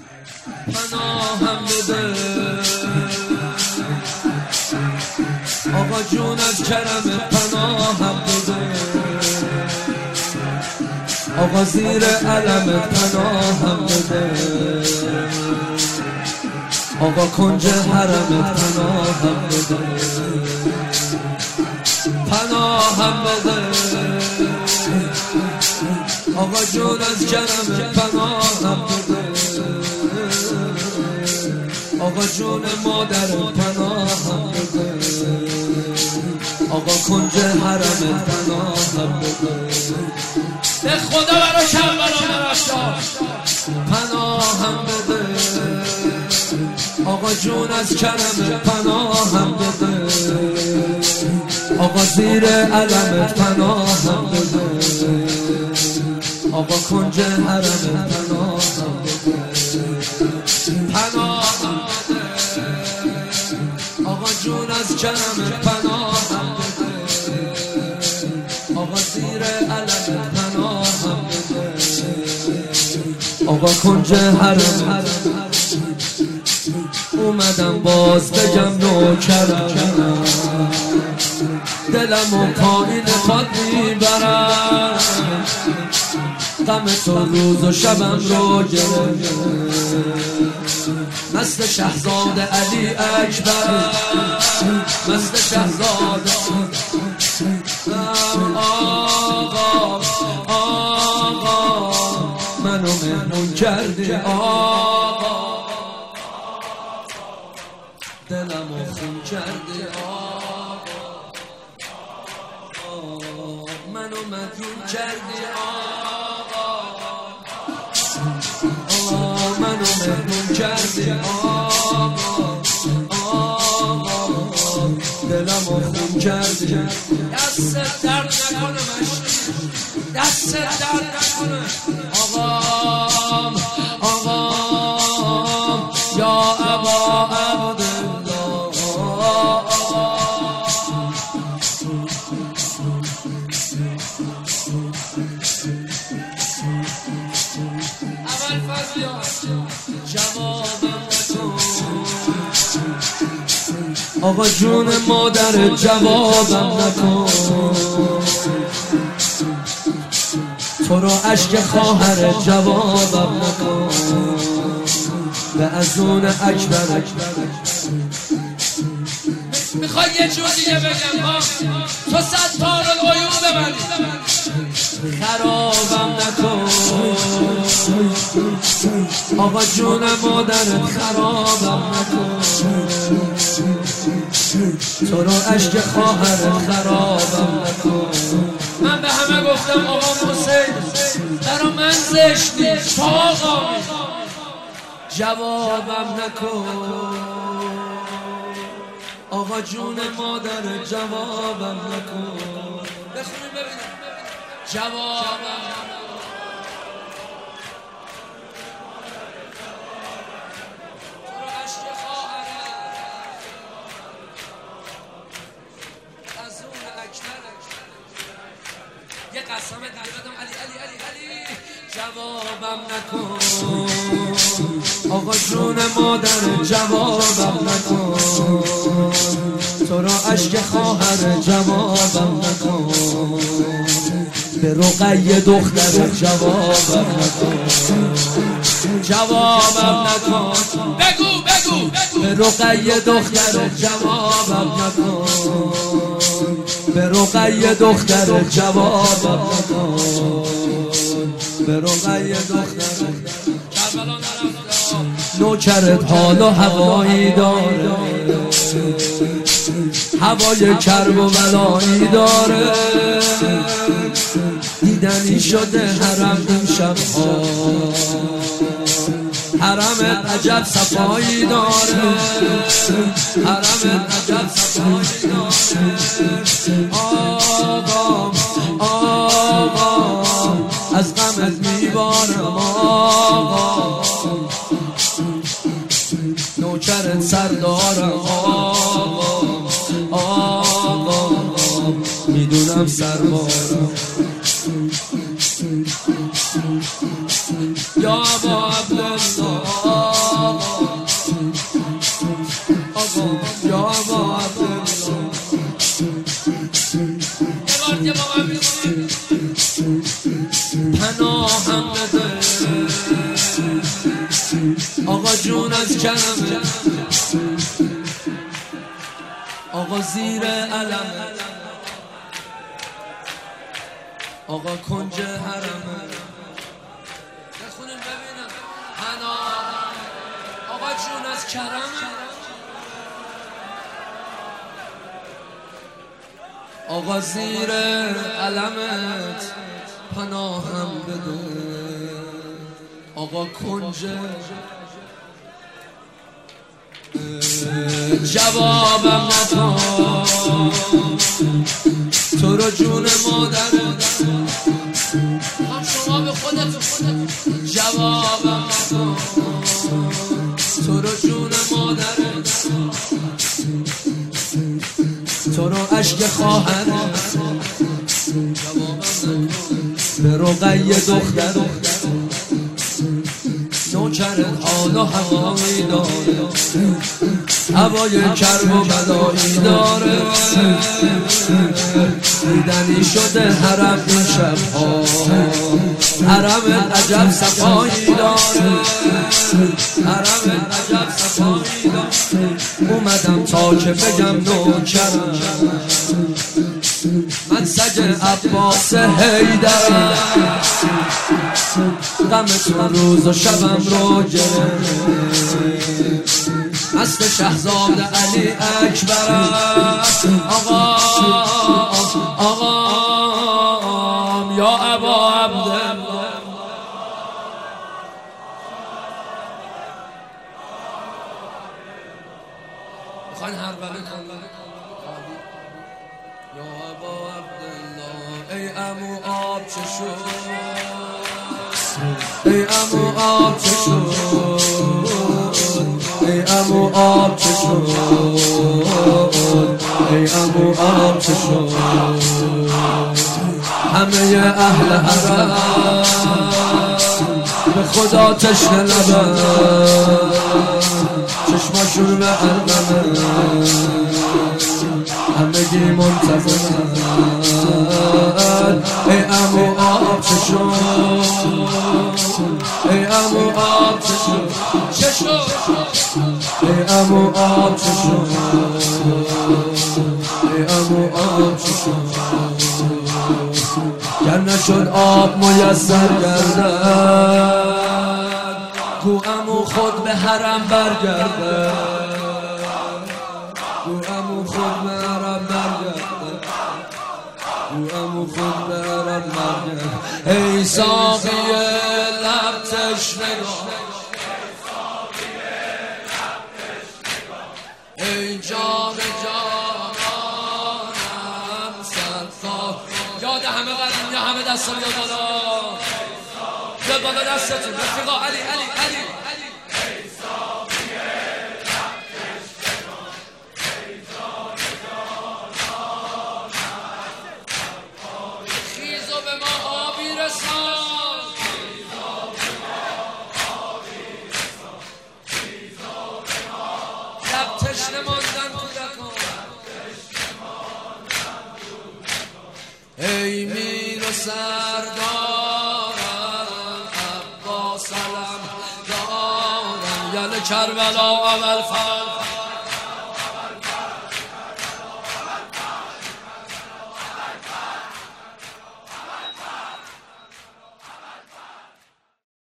پناهم بده آقا جون از کرم پناهم بده آقا زیر علم پناهم بده آقا کنج حرم پناهم بده پناهم بده آقا جون از کرم پناهم بده آقا جون مادر پناهم بده آقا کنج حرم پناهم بده به خدا برای کربلا نرفتا پناهم بده آقا جون از کرم پناهم بده آقا زیر علمت پناهم بده آقا کنج حرم پناهم بده پناهم بده آقا جون از کرم پناهم بده آقا زیر علمت پناهم بده آقا کنج حرم اومدم باز بگم نوکرم دلم و پایین پاد میبرم غم تو روز و شبم رو گرفت مثل شهزاده علی اکبر مثل شهزاده آقا منو مهمون کردی آقا دلمو خون کردی آقا منو مدیون کردی آقا منو مهمون کردی آقا دلمو خون کردی دست درد نکنه مشتی دست درد نکنه آقام یا ابا عبدالله اول فضیا جوابم نکن آقا جون مادر جوابم نکن تو رو عشق خواهر جوابم نکن به ازون اکبر میخوای یه جور دیگه بگم ها تو ستار العیون ببندی خرابم نکن آقا جون مادرت خرابم نکن تو رو عشق خواهرت خرابم نکن من به همه گفتم آقا حسین برا من زشتی تو آقا جوابم نکن آقا جون مادر جوابم نکن بخونیم ببینم جوابم یه قسم دردم علی جوابم نکن آقا جون مادر جوابم نکن تو را عشق خواهر جوابم نکن به رقیه دختر جوابم نکن جوابم نکن بگو به رقیه دختر جوابم نکن به رقیه دختر جوابم نکن به رقیه دختر کربلا نرفتم نوکرت حال و هوایی داره هوای کرب و بلایی داره دیدنی شده حرم این شبها حرم عجب صفایی داره حرم عجب صفایی داره آقا از غمت میبارم آقا نوکرت سردارم آقا میدونم سربارم یا ابا عبدالله آقا جون از کرمه، آقا زیر علمه، آقا کنج حرمه. بخونیم ببینم حنا آقا جون از کرمه، آقا زیر علمت پناهم بده، آقا کنج جوابم نکن تو رو جون مادرت، هم شما به خودتون جوابم نکن تو رو جون مادرت، تو رو عشق خواهرت جوابم نکن به رقیه دختر نوکرت حال و هوایی داره، هوای کرب و بدایی داره، دیدنی شده حرم این شبها، حرم عجب صفایی داره، حرم عجب صفایی داره. اومدم تا که بگم نوکرم من سگ عباس حیدرم، غم تو روز و شبم رو گرفت، مست شهزاده علی اکبرم. آقام یا ابا عبدالله، میخواین هر بله کن یا ابا عبدالله. ای امو آب چه شد، ای امو آب چه شد، ای امو آب چه شد، ای امو آب چه شد. همه اهل حرم به خدا تشنه لبن، چشماشون به ارمنه، همگی منتظرن. ای امو آب چه شد، ای امو آب چه شد، چه شد، ای امو آب چه شد، ای امو آب چه شد. گر نشد آب میسر گردد، گو امو خود به حرم برگردد، گو امو خود به حرم برگردد، گو امو خود به حرم برگردد. ای ساقی لب تشنگان، ای جام جانانم صدقا. یاد همه قدیم یا همه دستان یا بالا، یا بالا دستتون رفیقا. علی علی علی ای ساقی لب تشنگان، ای جام جانانم صدقا. خیز و به ما آبی رسان، خیز و به ما آبی رسان، خیز و به ما لب تشنه ماندن کودکان، ای میر و سردارم عباس علم دارم، یل کربلا اول فرد